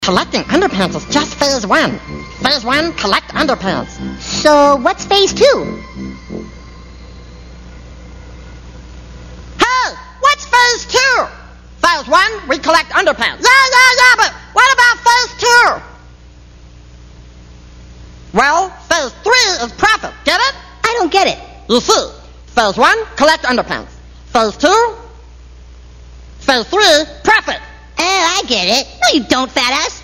Collecting underpants is just phase one. Phase one, collect underpants. So what's phase two? Hey, what's phase two? Phase one, we collect underpants. Yeah, but what about phase two? Well, phase three is profit. Get it? I don't get it. You see, phase one, collect underpants. Phase two, phase three, profit. Oh, I get it. No, you don't, fat ass.